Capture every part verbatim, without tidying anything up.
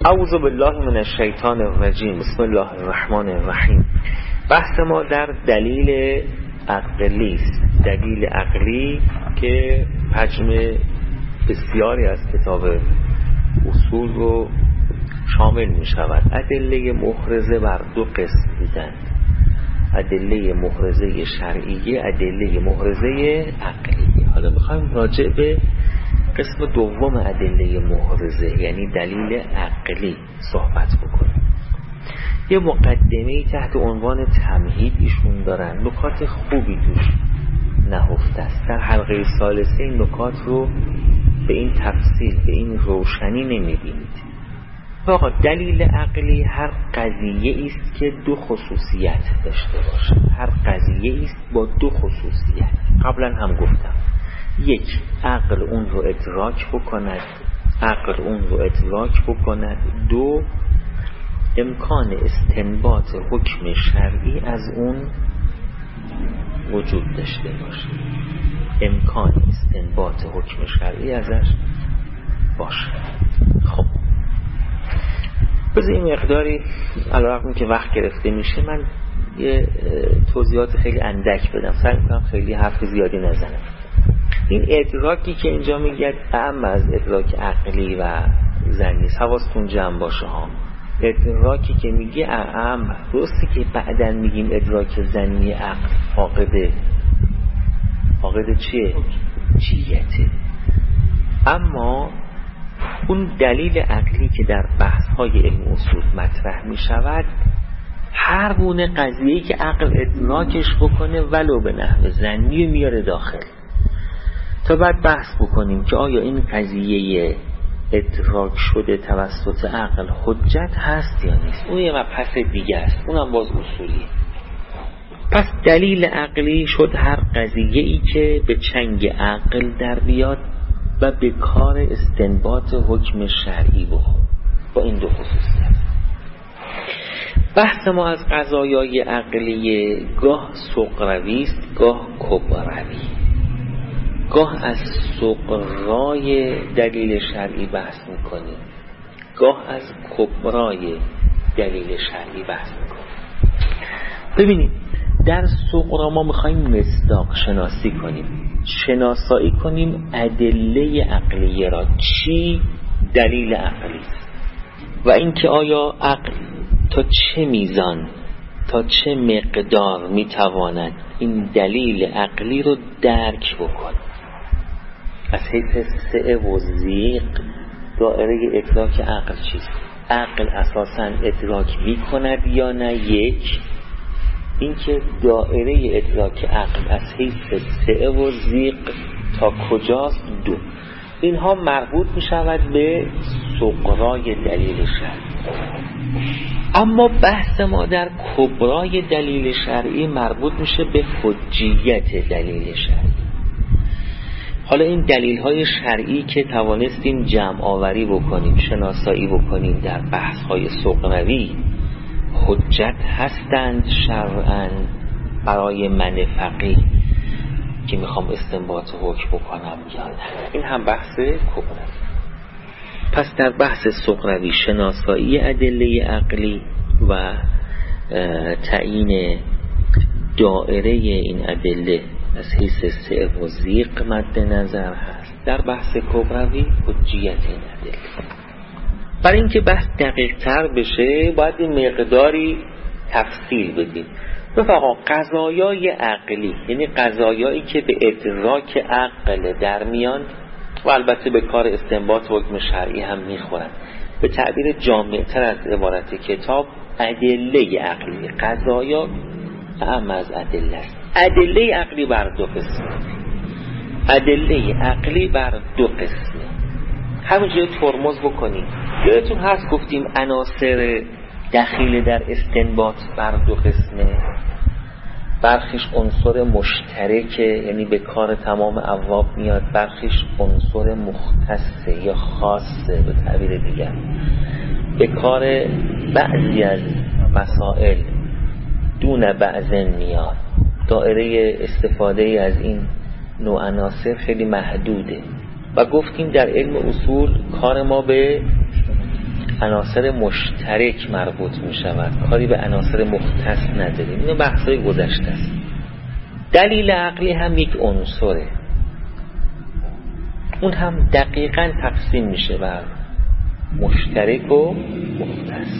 اعوذ بالله من الشیطان الرجیم. بسم الله الرحمن الرحیم. بحث ما در دلیل عقلی است. دلیل عقلی که حجم بسیاری از کتاب اصول رو شامل می شود. ادله محرزه بر دو قسم دیدند: ادله محرزه شرعیه، ادله محرزه عقلیه. حالا میخوایم راجع به قسم دوم ادله محرزه یعنی دلیل عقلی صحبت بکنیم. یه مقدمه تحت عنوان تمهید ایشون دارن، نکات خوبی توش نهفته است. در حلقه ثالثه این نکات رو به این تفصیل، به این روشنی نمیبینید. واقعا دلیل عقلی هر قضیه است که دو خصوصیت داشته باشه. هر قضیه است با دو خصوصیت. قبلا هم گفتم، یک، عقل اون رو ادراک بکند، عقل اون رو ادراک بکند. دو، امکان استنباط حکم شرعی از اون وجود داشته باشه. امکان استنباط حکم شرعی ازش باشه. خب بذار این مقداری علیرغم که وقت گرفته میشه من یه توضیحات خیلی اندک بدم، سعی میکنم خیلی حرف زیادی نزنم. این ادراکی که اینجا میگه اعم از ادراک عقلی و ظنی، حواستون جمع باشه ها. ادراکی که میگه اعم، درسته که بعدن میگیم ادراک ظنی عقل فاقده فاقده چیه؟ چیته. اما اون دلیل عقلی که در بحث های علم اصول مطرح میشود، هر گونه قضیه‌ای که عقل ادراکش بکنه ولو به نحو ظنی میاره داخل، تا بعد بحث بکنیم که آیا این قضیه ادراک شده توسط عقل حجت هست یا نیست. اون یه مبحث دیگه است، اونم باز اصولیه. پس دلیل عقلی شد هر قضیه‌ای که به چنگ عقل در بیاد و به کار استنباط حکم شرعی بخور. با این دو خصوصیت بحث ما از قضایای عقلیه گاه صغروی است، گاه کبروی. گاه از صغرای دلیل شرعی بحث میکنیم، گاه از کبرای دلیل شرعی بحث میکنیم. ببینید، در صغرا ما میخوایم مصداق شناسی کنیم، شناسایی کنیم ادله عقلیه را. چی دلیل عقلی است و اینکه آیا عقل تا چه میزان، تا چه مقدار میتواند این دلیل عقلی رو درک بکنه. از حیث سعه و ضیق دائره ادراک عقل چیست؟ عقل اساساً ادراک میکند یا نه؟ یک، اینکه دائره ادراک عقل از حیث سعه و ضیق تا کجاست؟ دو. اینها مربوط میشود به صغرای دلیل شرعی. اما بحث ما در کبرای دلیل شرعی مربوط میشه به حجیت دلیل شرعی. حالا این دلیل های شرعی که توانستیم جمع آوری بکنیم، شناسایی بکنیم در بحث های صغروی، حجت هستند شرعاً برای من فقیه که میخوام استنباط حکم بکنم یا نه. این هم بحث کبروی. پس در بحث صغروی شناسایی ادله عقلی و تعیین دائره این ادله از حیث سعه و ضیق مد نظر هست. در بحث کبروی حجیت این ادله. برای اینکه بحث دقیق تر بشه باید این مقداری تفصیل بدیم. رفقا، قضایای عقلی یعنی قضایایی که به ادراک عقل در میان و البته به کار استنباط حکم شرعی هم میخورند. به تعبیر جامع تر از عبارت کتاب، ادله عقلی، قضایا اعم از ادله است. ادله عقلی بر دو قسمه. ادله عقلی بر دو قسمه. همینجوری ترمز بکنیم. یادتون هست گفتیم عناصر دخیل در استنباط بر دو قسمه. برخیش عنصر مشترکه یعنی به کار تمام ابواب میاد، برخیش عنصر مختصه یا خاصه به تعبیر دیگر به کار بعضی از مسائل دون بعضن میاد. دائره استفاده از این نوع عناصر خیلی محدوده و گفتیم در علم اصول کار ما به عناصر مشترک مربوط می شود، کاری به عناصر مختص نداریم. اینو بحثای گذشته است. دلیل عقلی هم یک عنصره، اون هم دقیقاً تقسیم میشه بر مشترک و مختص.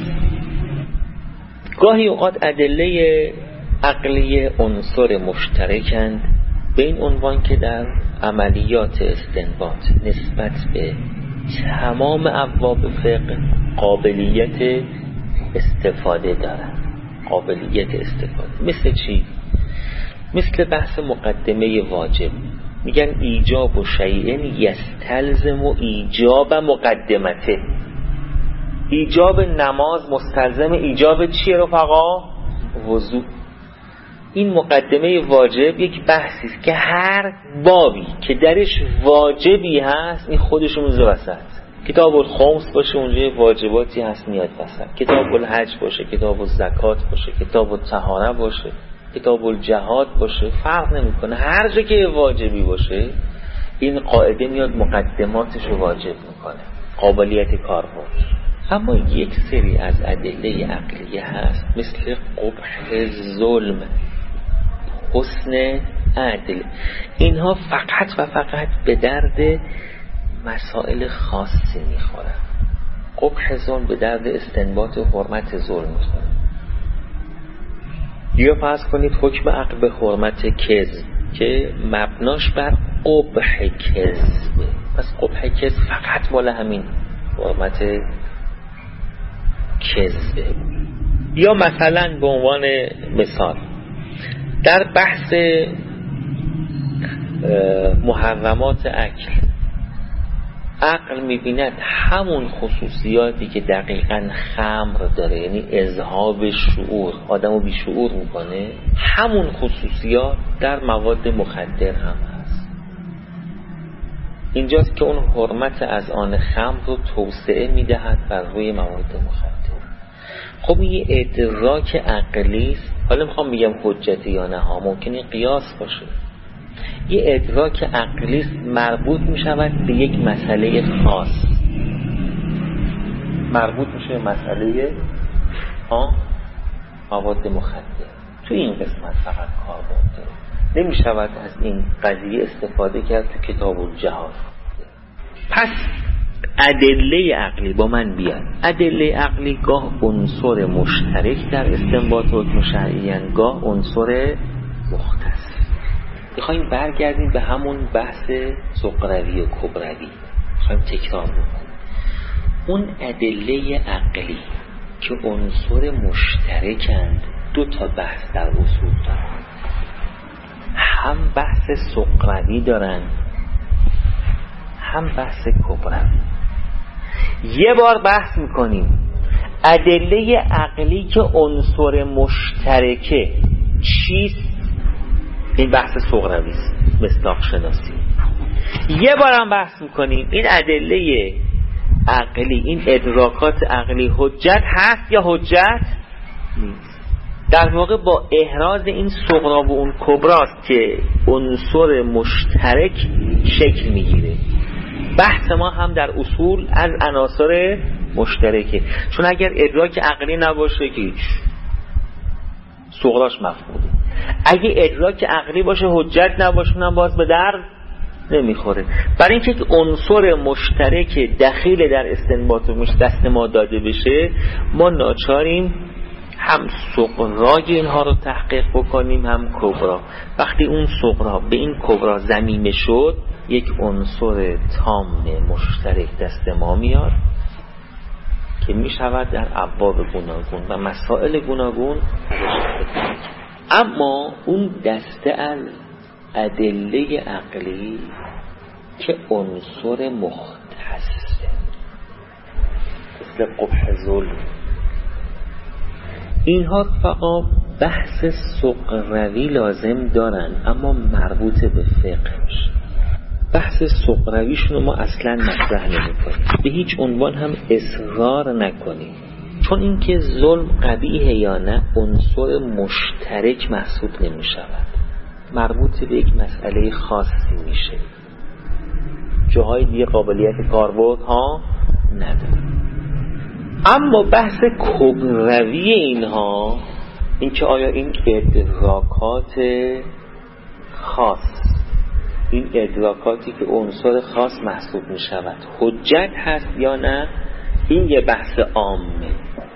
گاهی اوقات ادله عقلی عنصر مشترکند به این عنوان که در عملیات استنباط نسبت به تمام ابواب فقه قابلیت استفاده دارند. قابلیت استفاده مثل چی؟ مثل بحث مقدمه واجب. میگن ایجاب و شیئن یستلزم و ایجاب مقدمته. ایجاب نماز مستلزم ایجاب چیه رفقا؟ وضو. این مقدمه واجب یک بحثی است که هر بابی که درش واجبی هست این خودش میذاره وسط. کتاب الخمس باشه اونجا واجباتی هست میاد وسط، کتاب الحج باشه، کتاب الزکات باشه، کتاب الطهاره باشه، کتاب الجهاد باشه، فرق نمیکنه. هر جا که واجبی باشه این قاعده میاد مقدماتش رو واجب میکنه، قابلیت کار باشه. اما یک سری از ادله عقلیه هست مثل قبح ظلم، حسن عدل. اینها فقط و فقط به درد مسائل خاصی میخورن. قبح ظلم به درد استنباط حرمت ظلم میخوره. یا فرض کنید حکم عقل به حرمت کذب که مبناش بر قبح کذب، پس قبح کذب فقط مال همین حرمت کذبه. یا مثلا به عنوان مثال در بحث محرمات اکل، عقل میبیند همون خصوصیاتی که دقیقاً خمر داره، یعنی اذهاب شعور، آدمو بی شعور میکنه، همون خصوصیات در مواد مخدر هم هست. اینجاست که اون حرمت از آن خمر رو توسعه میدهد بر روی مواد مخدر. خب این یه ادراک عقلی است. حالا میخوام بگم حجتی یا نه ها، ممکنه قیاس باشه. یه ادراک عقلی است مربوط میشود به یک مسئله خاص، مربوط میشه به مسئله ها مواد مخدر. تو این قسمت فقط کاربرد داره، نمیشود از این قضیه استفاده کرد تو کتاب الجهاد. پس ادله عقلی با من بیاد. ادله عقلی گاه عنصر مشترک در استنباط حکم شرعی، گاه عنصر مختص. میخوایم برگردیم به همون بحث سقروی و کبروی، میخوایم تکرار بکنیم. اون ادله عقلی که عنصر مشترکند دو تا بحث در اصول دارن، هم بحث سقروی دارن هم بحث کبروی. یه بار بحث میکنیم ادله عقلی که عنصر مشترکه چیست، این بحث سقروی است، مصداق شناسی. یه بار هم بحث میکنیم این ادله عقلی، این ادراکات عقلی حجت هست یا حجت نیست. در واقع با احراز این صغرا و اون کبراست که عنصر مشترک شکل میگیره. بحث ما هم در اصول از عناصر مشترکه، چون اگر ادراک عقلی نباشه که هیچ صغراش مفهومه. اگه ادراک عقلی باشه حجت نباشه اونم باز به درد نمیخوره. برای اینکه که عنصر مشترک دخیل در استنباط دست ما داده بشه، ما ناچاریم هم صغرای اینها رو تحقیق بکنیم هم کبرا. وقتی اون صغرا به این کبرا ضمیمه شد، یک عنصر تام مشترک دست ما میاد که میشود در ابواب گوناگون و مسائل گوناگون. اما اون دسته از ادله عقلی که عنصر مختصه مثل قبح ظلم، اینها فقط بحث سقروی لازم دارن اما مربوط به فقه میشه. بحث سقرویشون ما اصلا مطرح نمی‌کنیم، به هیچ عنوان هم اصرار نکنیم، چون اینکه ظلم قبیحه یا نه عنصر مشترک محسوب نمی‌شود، مربوط به یک مسئله خاصی میشه، جاهای دیگه قابلیت کاربرد ها نداره. اما بحث کبروی اینها، این که آیا این ادراکات خاص، این ادراکاتی که عنصر خاص محسوب می شود حجت هست یا نه، این یه بحث عامه.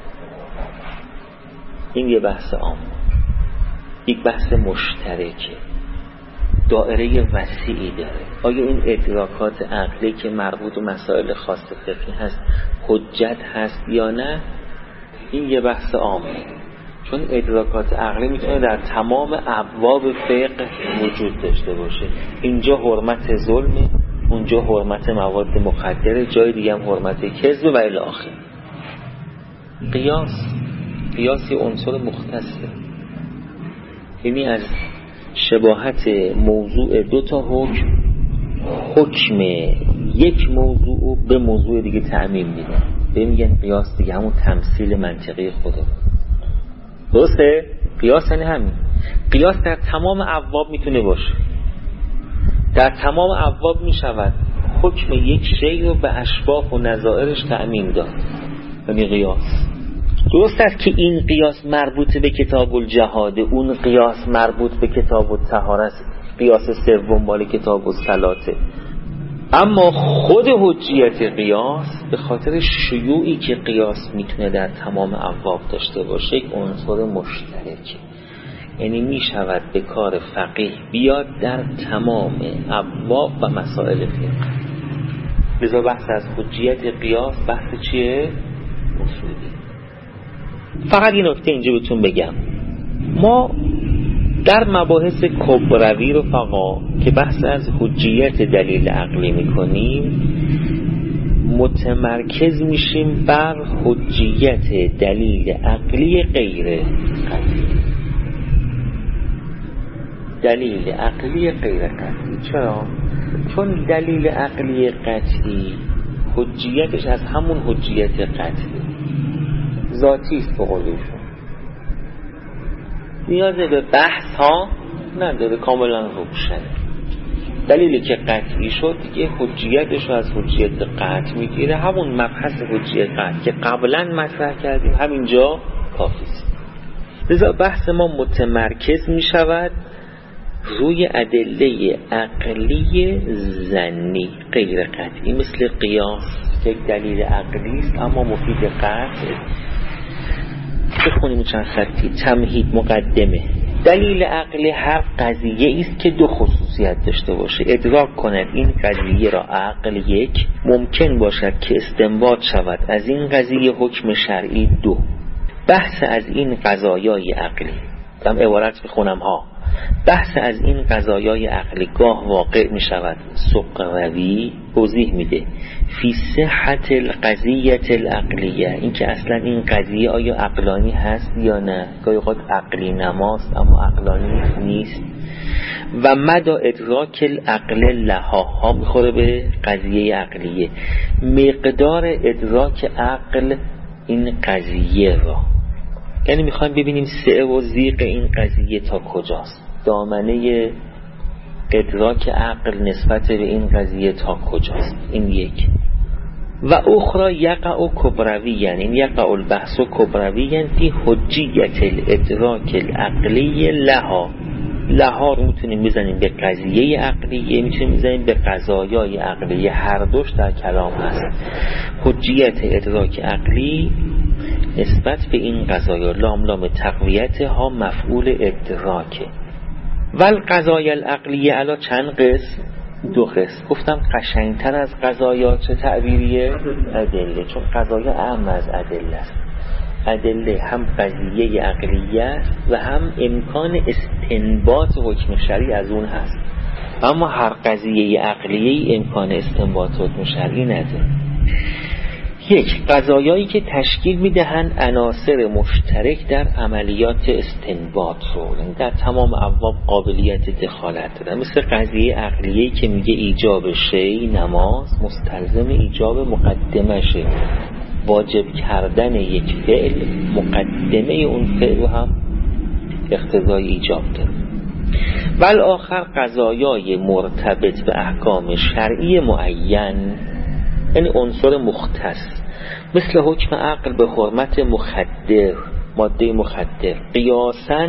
این یه بحث عامه، یک بحث مشترکه، دائره وسیعی داره. آیا این ادراکات عقلی که مربوط به مسائل خاص فقهی هست حجت هست یا نه، این یه بحث عامه. چون ادراکات عقلی میتونه در تمام ابواب فقه وجود داشته باشه. اینجا حرمت ظلم، اونجا حرمت مواد مخدر، جای دیگه هم حرمت کذب و الی آخر. قیاس قیاسی عنصر مختصه، یعنی از شباهت موضوع دو تا حکم، حکم یک موضوع به موضوع دیگه تعمیم میده، به میگن قیاس دیگه، همون تمثیل منطقی خوده. درسته؟ قیاس یعنی همین. قیاس در تمام ابواب میتونه باشه، در تمام ابواب میشود حکم یک شی رو به اشباح و نظائرش تعمیم داد، یعنی قیاس. درست است که این قیاس مربوط به کتاب الجهاد، اون قیاس مربوط به کتاب الطهاره است، قیاس سوم مال کتاب الصلاته. اما خود حجیت قیاس به خاطر شیوعی که قیاس میتونه در تمام ابواب داشته باشه، یک عنصر مشترکه، یعنی میشود به کار فقیه بیاد در تمام ابواب و مسائل فقه. لذا بحث از حجیت قیاس بحث چیه؟ اصولی. فقط این نکته اینجا بهتون بگم، ما در مباحث کبروی رفقا که بحث از حجیت دلیل عقلی میکنیم، متمرکز میشیم بر حجیت دلیل عقلی غیر قطعی. دلیل عقلی غیر قطعی. چرا؟ چون دلیل عقلی قطعی حجیتش از همون حجیت قطعی ذاتی است، به قولشون نیاز به بحث ها نداره، کاملا روشنه. دلیلی که قطعی شد دیگه حجیتش رو از حجیت قطع میگیره، همون مبحث حجیت قطع که قبلا مطرح کردیم همینجا کافی است. لذا بحث ما متمرکز میشود روی ادله عقلی ظنی غیر قطعی، مثل قیاس که یک دلیل عقلی است اما مفید قطع. بخونیم چند خطی. تمهید مقدمه. دلیل عقلی هر قضیه است که دو خصوصیت داشته باشه. ادراک کند این قضیه را عقل یک، ممکن باشد که استنباط شود از این قضیه حکم شرعی دو. بحث از این قضایای عقلی، دم عبارت بخونم ها، بحث از این قضایای عقلی گاه واقع می شود سقروی، توضیح میده فی صحت القضیت العقلیه، این که اصلا این قضیه آیا عقلانی هست یا نه. گاهی اوقات عقلی نماست اما عقلانی نیست. و مدى ادراک العقل لها ها میخوره به قضیه عقلیه، مقدار ادراک عقل این قضیه را، یعنی میخوایم ببینیم سعه و ضیق این قضیه تا کجاست، دامنه ادراک عقل نسبت به این قضیه تا کجاست. این یک. و اخرى یقع کبروی، یعنی یقع البحث کبروی فی حجیت الادراک العقلی لها. لها رو میتونیم بزنیم به قضیه عقلیه، میتونیم بزنیم به قضایای عقلیه، هر دوش در کلام هست. حجیت ادراک عقلی نسبت به این قضایا، لام لام تقویت ها مفعول ادراکه. ول قضای العقلیه علا چند قسم؟ دو قسم. گفتم قشنگتر از قضایا چه تعبیریه؟ ادله، چون قضایا اعم از ادله است. ادله هم قضیه عقلیه است و هم امکان استنباط حکم شرعی از اون هست، اما هر قضیه عقلیه امکان استنباط حکم شرعی نداره. یک، قضایایی که تشکیل میدهند عناصر مشترک در عملیات استنباط رو، در تمام ابواب قابلیت دخالت دارن، مثل قضیه عقلیه‌ای که میگه ایجاب شی نماز مستلزم ایجاب مقدمه شه، واجب کردن یک فعل مقدمه اون فعل رو هم اقتضای ایجاب داره. ول آخر قضایای مرتبط به احکام شرعی معین، یعنی عنصر مختص مثل حکم عقل به حرمت مخدر، ماده مخدر، قیاساً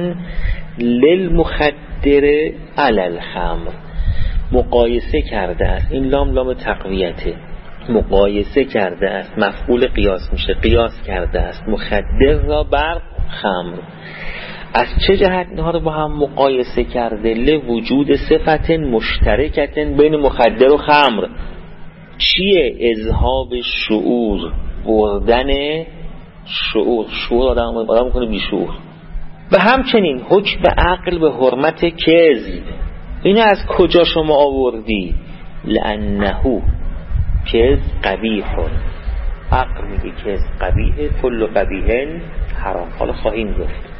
للمخدر علی الخمر، مقایسه کرده است. این لام لام تقویته، مقایسه کرده است، مفعول قیاس میشه، قیاس کرده است مخدر را بر خمر. از چه جهت اینها رو با هم مقایسه کرده؟ لوجود صفت مشترکت بین مخدر و خمر. چیه؟ اذهاب شعور، بردن شعور، شعور آدم آدم میکنه بی شعور. و همچنین حکم عقل به حرمت کذب، این از کجا شما آوردی؟ لانه کذب قبیح، عقل میگه کذب قبیحه، کل قبیح حرام. حالا خواهیم گفت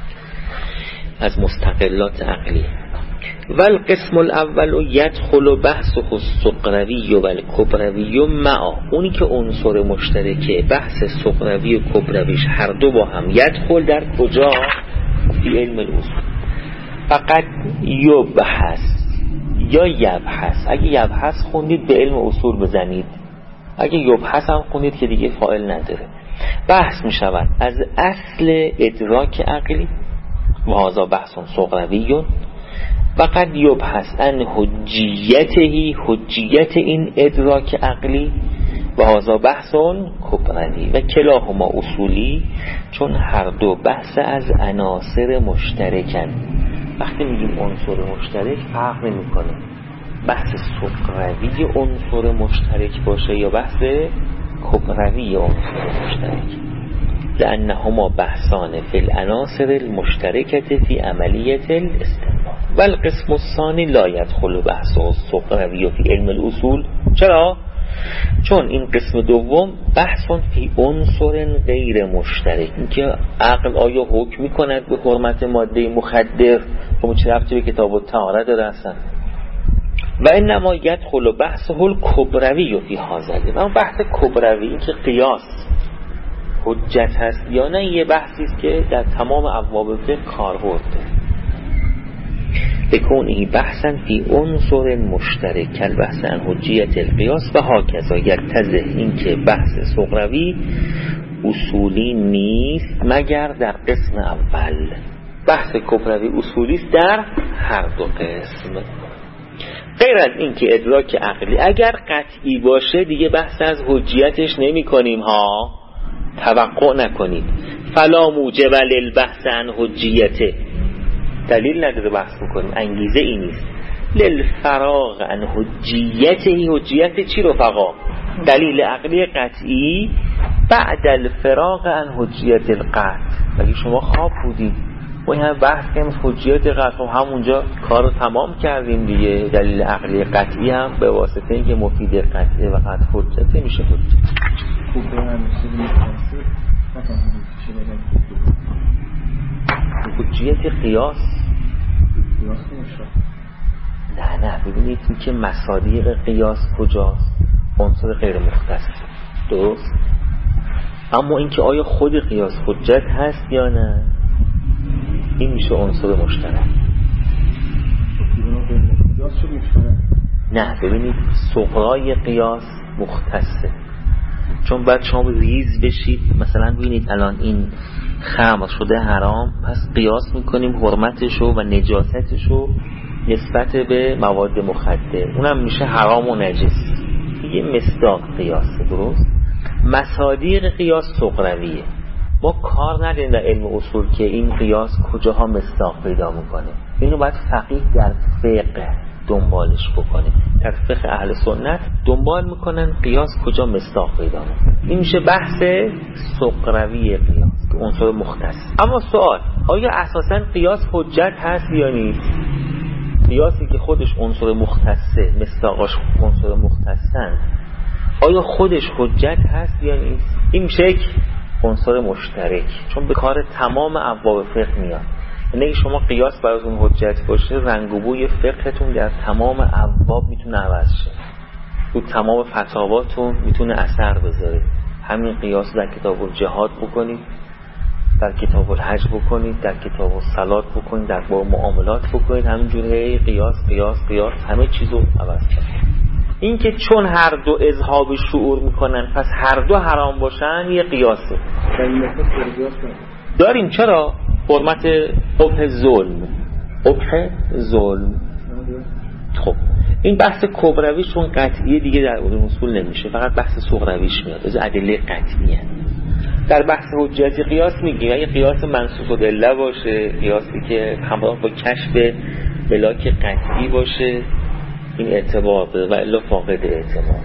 از مستقلات عقلی. والقسم الاول یدخل بحث الصقروی و الکبروی معا، اونی که عنصر مشترکه بحث صقروی و کبرویش هر دو با هم، یدخل در کجا؟ فی علم الاصول. فقط یبحث یا یبحث، اگه یبحث خوندید به علم اصول بزنید، اگه یبحث هم خوندید که دیگه فاعل نداره. بحث می شود از اصل ادراک عقلی و هذا بحث صقروی، فقط یبحث عن حجیته، حجیت این ادراک عقلی، و هذا بحث کبروی، و کلاهما اصولی، چون هر دو بحث از عناصر مشترکن. وقتی میگیم عنصر مشترک فرق نمیکنه بحث صقروی عنصر مشترک باشه یا بحث کبروی عنصر مشترک، لأنهما بحثان فی العناصر المشترکة فی عملیة الاستنباط. والقسم الثانی لا يدخل بحث الصقروی فی علم الاصول. چرا؟ چون این قسم دوم بحثان فی عنصر غیر مشترک، اینکه عقل آیا حکم میکند به حرمت ماده مخدر، خب چه ربطی به کتاب الطهاره داره اصلا؟ و انما یدخل بحثه الکبروی فی هذا. اما بحث کبروی، این که قیاس حجت هست یا نه، یه بحثی است که در تمام ابواب فقه کاربرد داره. بکونه بحثا فی عنصر مشترک کل بحث عن حجیت القیاس و هاکذا یلتزه، این که بحث صقروی اصولی نیست مگر در قسم اول، بحث کبروی اصولی است در هر دو قسم. غیر از این که ادراک عقلی اگر قطعی باشه دیگه بحث از حجیتش نمی کنیم ها، توقع نکنید. فلا موجب للبحث عن حجیته، دلیل نداره بحث بکنیم، انگیزه ای نیست. للفراغ عن حجیته، حجیت چی رفقا؟ دلیل عقلی قطعی بعد الفراغ عن حجیت القطع. اگه شما خواب بودید و این هم بحث کنیم حجیت قطع، همونجا کار رو تمام کردیم دیگه. دلیل عقلی قطعی هم به واسطه اینکه مفید قطعه و قطع حجت میشه حجت. حجیت قیاس نه نه ببینید این که مصادیق قیاس کجاست؟ عنصر غیر مختص، درست؟ اما اینکه آیا خود قیاس حجت هست یا نه، این میشه عنصر مشترک. نه ببینید سغرای قیاس مختصه، چون بعد شما ریز بشید مثلا ببینید الان این خمر شده حرام، پس قیاس میکنیم حرمتشو و نجاستشو نسبت به مواد مخدر، اونم میشه حرام و نجس. یه مصداق قیاسه، درست؟ مصادیق قیاس صغرویه. ما کار نداریم در علم اصول که این قیاس کجاها مصداق پیدا میکنه، اینو باید فقیه در فقه دنبالش بکنه. در فقه اهل سنت دنبال میکنن قیاس کجا مصداق پیدا میکنه. این میشه بحث صغروی قیاس که عنصر مختص. اما سوال، آیا اساساً قیاس حجت هست یا نیست؟ قیاسی که خودش عنصر مختصه، مصداقاش عنصر مختصن، آیا خودش حجت هست یا نیست؟ این میشه یک عنصر مشترک، چون به کار تمام ابواب فقه میاد. یعنی شما قیاس براتون حجت باشه، رنگ و بوی فقهتون در تمام ابواب میتونه عوض شه، تو تمام فتاواتون میتونه اثر بذاره. همین قیاس در کتاب الجهاد بکنید، در کتاب الحج بکنید، در کتاب الصلات بکنید، در باب معاملات بکنید، همینجوری قیاس قیاس قیاس همه چیزو عوض کنید. این که چون هر دو اذهاب شعور میکنن پس هر دو حرام باشن یه قیاسه داریم. چرا؟ حرمت قبح ظلم، قبح ظلم. خب این بحث کبروی چون قطعیه دیگه در علوم اصول نمیشه، فقط بحث صغرویش میاد، از ادله قطعیه. در بحث حجیتی قیاس میگیم اگه قیاس منسوخ العله باشه، قیاسی که همراه با کشف ملاک قطعی باشه، این اعتبار بده و الا فاقد اعتبار.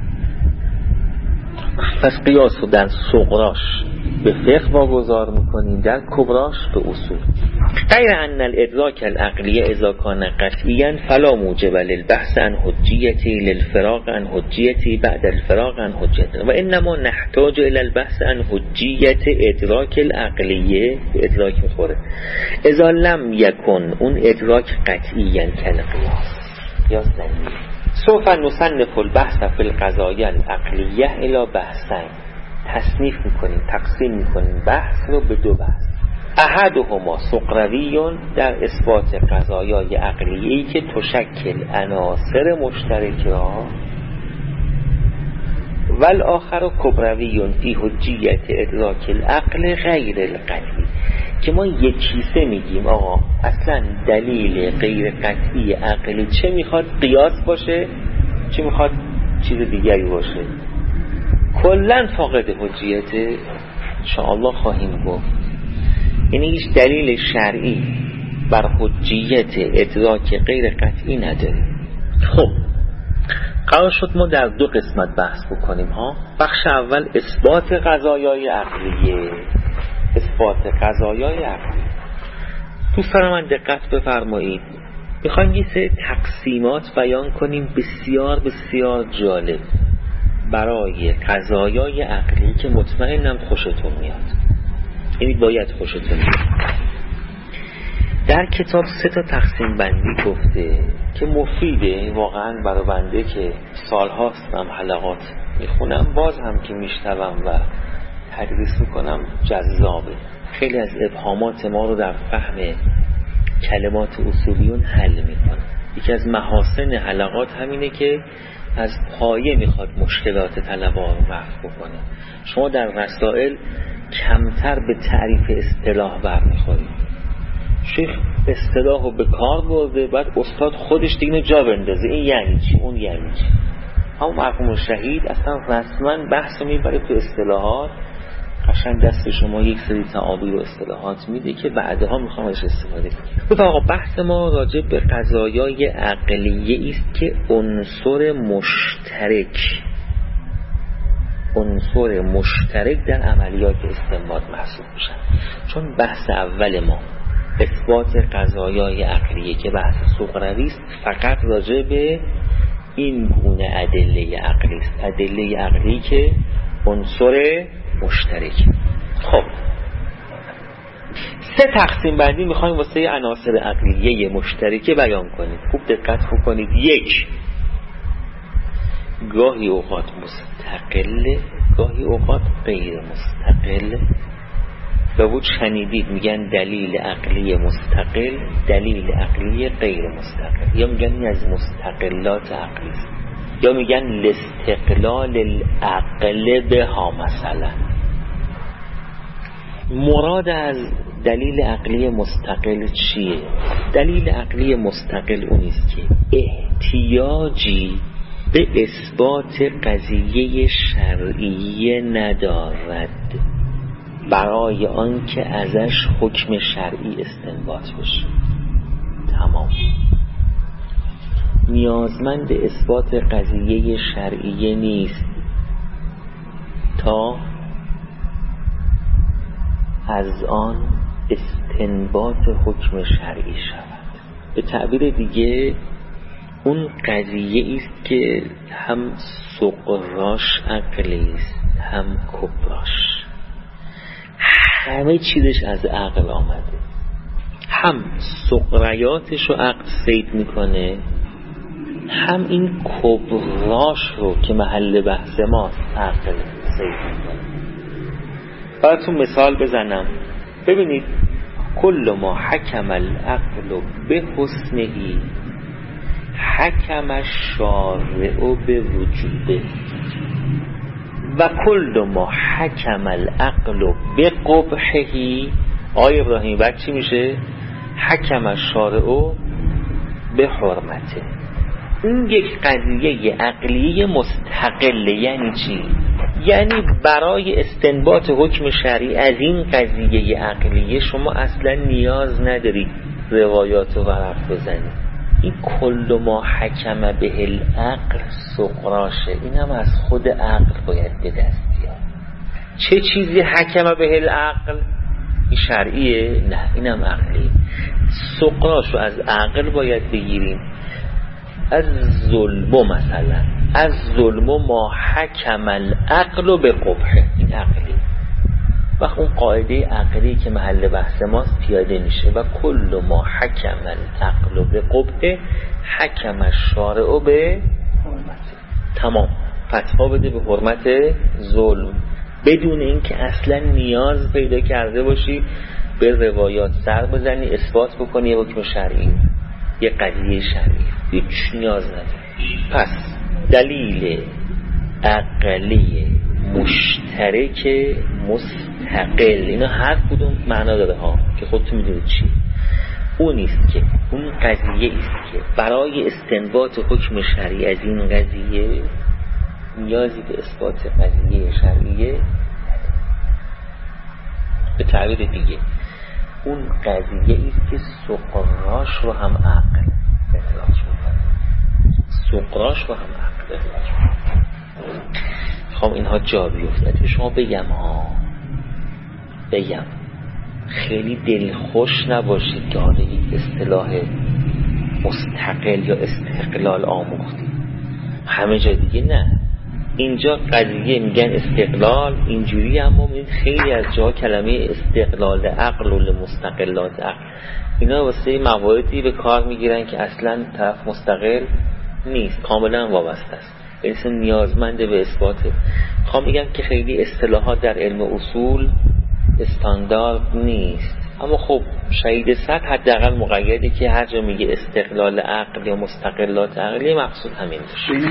پس قیاس رو در صغراش به فقه واگذار میکنیم، در کبراش به اصول. غیر ان الادراک العقلیه اذا کان قطعیا فلا موجب للبحث عن حجیتی للفراغ عن حجیتی بعد الفراغ عن حجیتی و انما نحتاج الى البحث عن حجیت ادراک العقلیه. ادراک میخوره اذا لم یکن اون ادراک قطعیا کالقیاس، قیاس نمیشه. سوف نصنف البحث فی القضایا العقلیه الی بحثین. تصنیف میکنیم، تقسیم میکنیم بحث رو به دو بحث. احدهما صغروی در اثبات قضایای عقلیه‌ای که تشکل عناصر مشترکه و الاخر کبروی فی حجیت ادراک العقل غیر القطعی، که ما یک کیسه میگیم آقا اصلا دلیل غیر قطعی عقلی چه میخواد قیاس باشه چه میخواد چیز دیگری باشه، کلن فاقد حجیت انشاءالله خواهیم گفت. یعنی هیچ دلیل شرعی بر حجیت ادراک غیر قطعی نداره. خب قرار شد ما در دو قسمت بحث بکنیم ها. بخش اول اثبات قضایای عقلیه، اثبات قضایای عقلیه. دوستان من دقت بفرمایید، میخوایم یه سری تقسیمات بیان کنیم بسیار بسیار جالب برای قضایای عقلی که مطمئنم خوشتون میاد، یعنی باید خوشتون میاد. در کتاب سه تا تقسیم بندی گفته که مفیده واقعا برای بنده که سالهاست هم حلقات میخونم، باز هم که میشنوم و تدریس میکنم جذابه. خیلی از ابهامات ما رو در فهم کلمات اصولیون حل میکنه. یکی از محاسن حلقات همینه که از پایه میخواد مشکلات طلبه رو رفع بکنه. شما در رسائل کمتر به تعریف اصطلاح برمیخورید. شیخ اصطلاح رو به کار برده، بعد استاد خودش دیگه جا بندازه این یعنی چی اون یعنی چی. همون مرحوم شهید اصلا رسما بحث میبره تو اصطلاحات، قشنگ دست شما یک سری تعابیر و اصطلاحات میده که بعدها میخوام ازش استفاده کنیم. گفت آقا بحث ما راجع به قضایای عقلیه است که عنصر مشترک عنصر مشترک در عملیات استنباط محسوب میشن. چون بحث اول ما اثبات قضایای عقلیه که بحث صغروی است، فقط راجع به این گونه ادله عقلی است، ادله عقلی که عنصر مشترک. خب سه تقسیم بندی میخوایم واسه عناصر عقلیه مشترکه بیان کنیم. خوب دقت بکنید. یک، گاهی اوقات مستقل، گاهی اوقات غیر مستقل. به بود شنیدید میگن دلیل عقلی مستقل، دلیل عقلی غیر مستقل، یا میگن این از مستقلات عقلی است، یا میگن لاستقلال العقل بها. مثلا مراد از دلیل عقلی مستقل چیه؟ دلیل عقلی مستقل اونیست که احتیاجی به اثبات قضیه شرعیه ندارد برای آن که ازش حکم شرعی استنباط بشه. تمام. نیازمند اثبات قضیه شرعیه نیست تا از آن استنباط حکم شرعی شود. به تعبیر دیگه اون قضیه است که هم صغراش عقلی است هم کبراش، همه چیزش از عقل آمده، هم صغریاتش رو عقل صید میکنه، هم این کبراش رو که محل بحث ماست عقل صید میکنه. براتون مثال بزنم. ببینید کل ما حکم العقل به حسنهی حکم الشارع به وجوبه و کل ما حکم العقل به قبحه. آقای ابراهیم بعد چی میشه؟ حکم الشارع به حرمته. این یک قضیه عقلی مستقله. یعنی چی؟ یعنی برای استنباط حکم شرعی از این قضیه عقلیه شما اصلا نیاز نداری روایات و ورق بزنی. این کل ما حکم به العقل سقراشه، این هم از خود عقل باید به دست بیاد. چه چیزی حکم به العقل؟ این شرعیه؟ نه، اینم عقلی. سقراشو از عقل باید بگیریم. از ظلم مثلا، از ظلم ما حکم العقل به قبحه، این عقلی. وقت اون قاعده عقلی که محل بحث ماست پیاده میشه. و کل ما حکم العقل به قبحه حکم الشارع به حرمته. تمام، فتوا بده به حرمت ظلم بدون اینکه اصلا نیاز پیدا کرده باشی به روایات سر بزنی اثبات بکنی یه حکم شرعی، یه قضیه شرعی، هیچ نیاز نداری. پس دلیل عقلی مشترک مستقل، اینا هر کدوم معنا داره ها که خودتون میدونید چی. اون نیست که اون قضیه است که برای استنباط حکم شرعی از این قضیه نیازی به اثبات قضیه شرعیه. به تعبیر دیگه اون قضیه است که سقراش رو هم عقل اخراج میکنه، سقراش رو هم عقل اخراج میکنه. خب اینها جا بیفتد. شما بگم ها بگم خیلی دلخوش نباشید که حالا یک اصطلاح مستقل یا استقلال آموختی، همه جا دیگه نه. اینجا قضیه میگن استقلال اینجوری، اما میدید خیلی از جا کلمه استقلال عقل و مستقلات عقل اینا واسه مواردی به کار میگیرن که اصلا طرف مستقل نیست، کاملا وابسته است، یعنی نیازمند به اثباته. خواهم میگم که خیلی اصطلاحات در علم اصول استاندارد نیست، اما خب شهید صد حداقل مقیده که هر جا میگه استقلال عقل یا مستقلات عقلی مقصود همین باشه.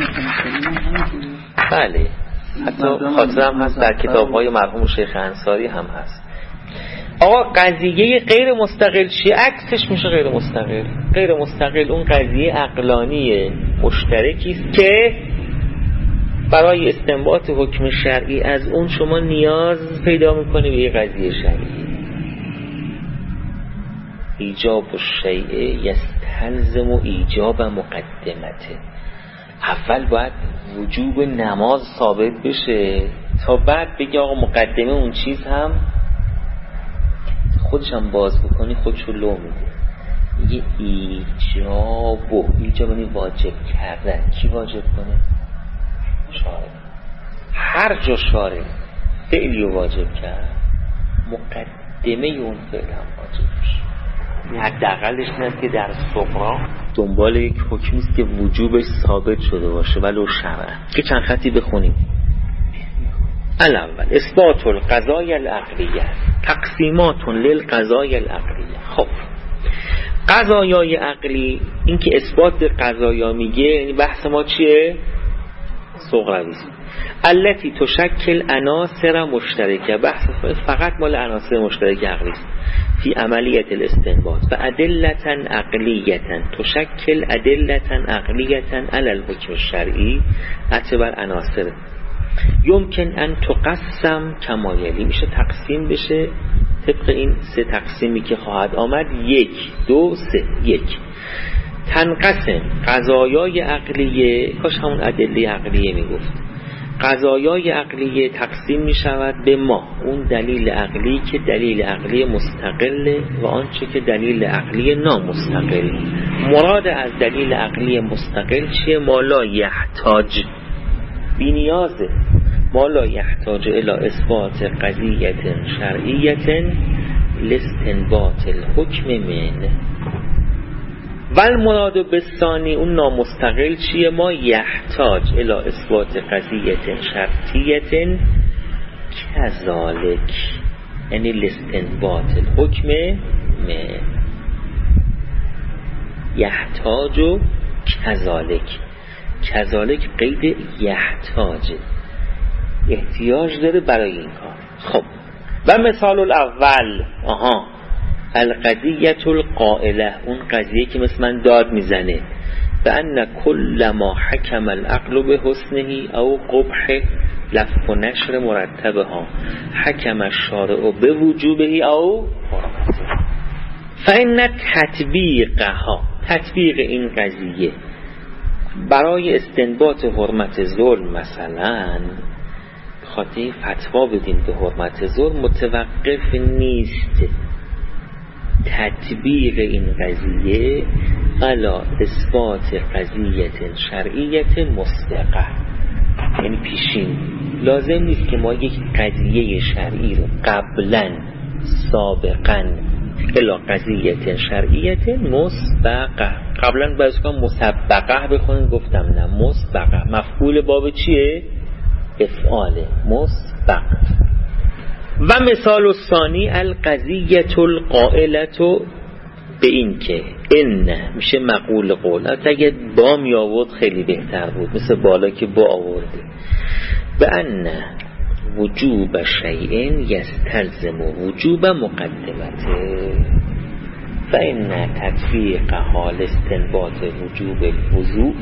بله، حتی خاطرم هست در کتاب‌های مرحوم شیخ انصاری هم هست. آقا قضیه غیر مستقل چیه؟ عکسش میشه غیر مستقل. غیر مستقل اون قضیه عقلانی مشترکی است که برای استنباط حکم شرعی از اون شما نیاز پیدا میکنی به یه قضیه شرعی. ایجاب الشیء یستلزم ایجاب مقدمته. اول باید وجوب نماز ثابت بشه تا بعد بگی آقا مقدمه اون چیز هم خودش هم باز بکنی خودشو لو میده. یه ایجاب و ایجاب یعنی واجب کردن. کی واجب کنه؟ شارع. هر جا شارع فعلی واجب کرد مقدمه اون فعل هم واجب بشه. حداقلش اینه که در صغرا دنبال یک حکمی است که وجوبش ثابت شده باشه ولو شرعا. که چند خطی بخونیم. الاول اثبات القضایا العقلیه، تقسیمات للقضایا العقلیه. خب قضایای عقلی، این که اثبات به قضایا میگه یعنی بحث ما چیه؟ صغروی است. التي تشکل عناصر مشترکه، بحث فقط مال عناصر مشترک عقلی است. فی عملیت الاستنباط و ادلتا عقلیتا تشکل ادلتا عقلیتا علی الحکم الشرعی اعتبار عناصر. یمکن ان تقسم کما یلی، میشه تقسیم بشه طبق این سه تقسیمی که خواهد آمد. یک دو سه. یک تنقسم قضایای عقلیه، کاش همون ادله عقلیه میگفت. قضایای عقلیه تقسیم می شود به ما، اون دلیل عقلی که دلیل عقلی مستقله و آنچه که دلیل عقلی نامستقل. مراد از دلیل عقلی مستقل چیه؟ ما لا یحتاج، بی نیازه، ما لا یحتاج الی اثبات قضیه شرعیه لاستنباط الحکم من. ول مراد بالثانی، اون نامستقل چیه؟ ما یحتاج الی اثبات قضیه شرطیه کذالک، یعنی لاستنباط الحکم من. یحتاج کذالک. کذالک قید یحتاج، احتیاج داره برای این کار. خب و مثال الاول، آها القضیة القائله، اون قضیه که مثل من داد میزنه، بأن كل ما حكم العقل بحسنه او قبحه لف و نشر مرتبها حکم الشارع بوجوبه او حرمته. فإن تطبیقها، تطبیق این قضیه برای استنباط حرمت ظلم، مثلا خاطر فتوا بدیم به حرمت ظلم، متوقف نیست. تطبیق این قضیه علی اثبات قضیه شرعیه مسبقه، یعنی پیشین. لازم نیست که ما یک قضیه شرعی رو قبلا سابقا الی قضیه شرعیه مسبقه، قبلا باید کنم مسبقه بخونیم، گفتم نه مسبقه. مفعول باب چیه؟ افعاله، مسبق. و مثال ثانی القضیه القائله، به این که ان میشه مقول قول. اگه با می آورد خیلی بهتر بود، مثل بالا که با آورده. به ان وجوب شیء یستلزم وجوب مقدمته فإن تطبیق حال استنباط وجوب الوضوء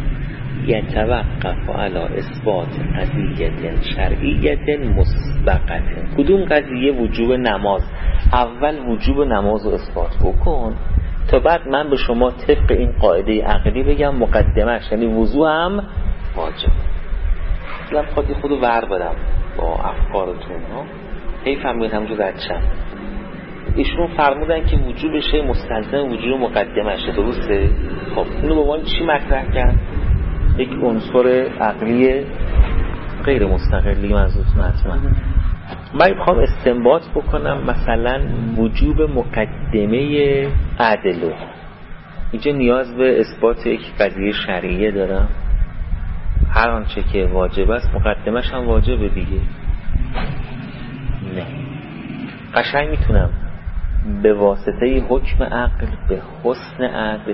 یتوقف علی اثبات قضیه شرعیه مسبقه. کدوم قضیه؟ وجوب نماز. اول وجوب نماز رو اثبات بکن تا بعد من به شما طبق این قاعده عقلی بگم مقدمش، یعنی وضوء هم واجب. من خودی خودو ور بدم با افکارتون ها، هی فهمید همونجور ردشم. ایشون فرمودن که وجوب شی مستلزم وجوب مقدمشه، درسته؟ خب اینو به عنوان چی مطرح کرد؟ یک عنصر عقلی غیر مستقلی منظورتون حتما. من میخوام استنباط بکنم مثلا وجوب مقدمه عدل، اینجا نیاز به اثبات یک قضیه شرعیه دارم. هر آنچه که واجب است مقدمش هم واجبه دیگه. نه، قشنگ میتونم به واسطه حکم عقل به حسن عدل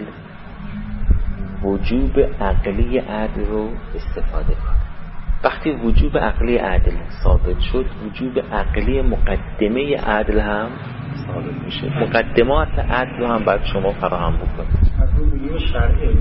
وجوب عقلی عدل رو استفاده کنم. وقتی وجوب عقلی عدل ثابت شد، وجوب عقلی مقدمه عدل هم ثابت میشه. مقدمات عدل رو هم باید شما فراهم بکنید. از وجوب شرعی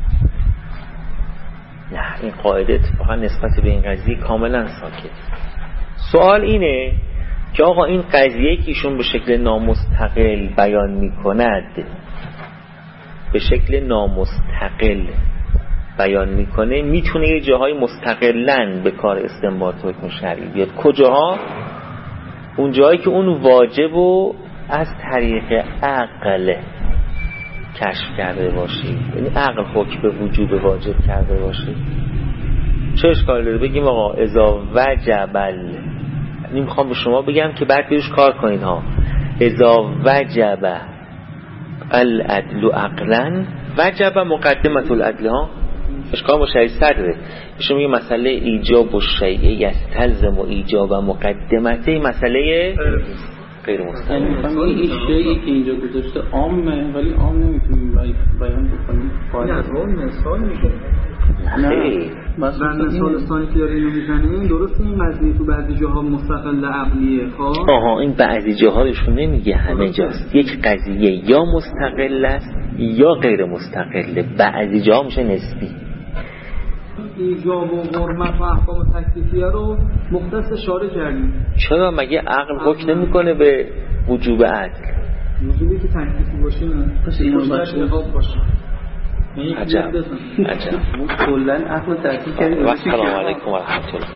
نه، این قاعده اتفاقا نسبت به این قضیه کاملا ساکت. سوال اینه که آقا این قضیه که ایشون به شکل نامستقل بیان میکند، به شکل نامستقل بیان میکنه، میتونه یه جاهای مستقلن به کار استنباط حکم شرعی بیاد. کجاها؟ اون جایی که اون واجب رو از طریق عقل کشف کرده باشی، یعنی عقل حکم به وجوب واجب کرده باشی. چه اشکالی داره بگیم آقا اذا وجبل، یعنی میخوام به شما بگم که بعد بیروش کار کنید ها. اذا وجب العدل عقلا وجب مقدمت العدل ها. اشکال مشاهد صدره. ایشون میگه مسئله ایجاب و شیعه یستلزم و ایجاب و مقدمته مسئله غیر مستقل. این شیعی که اینجا گذاشته عامه، ولی عام نمیتونیم بیان بکنیم. این از اون مثال میشه. نه مثلا مثال ثانی که داره اینو میزنه درسته این قضیه تو بعضی جاها مستقل عقلیه. خب آها این بعضی جاها ایشون نمیگه همه جاست. یک قضیه یا مستقل است یا غیر مستقله. بعضی جاها میشه نسبی. ایجاب و حرمت و احکام تکلیفیه رو مختص شارع کردیم. چرا؟ مگه عقل حکم نمیکنه به وجوب عدل؟ وجوبی که تکلیفی باشه نه پس اینو باشه. عجب عجب. کلا عقل تکلیف کردیم. و السلام علیکم و رحمت الله.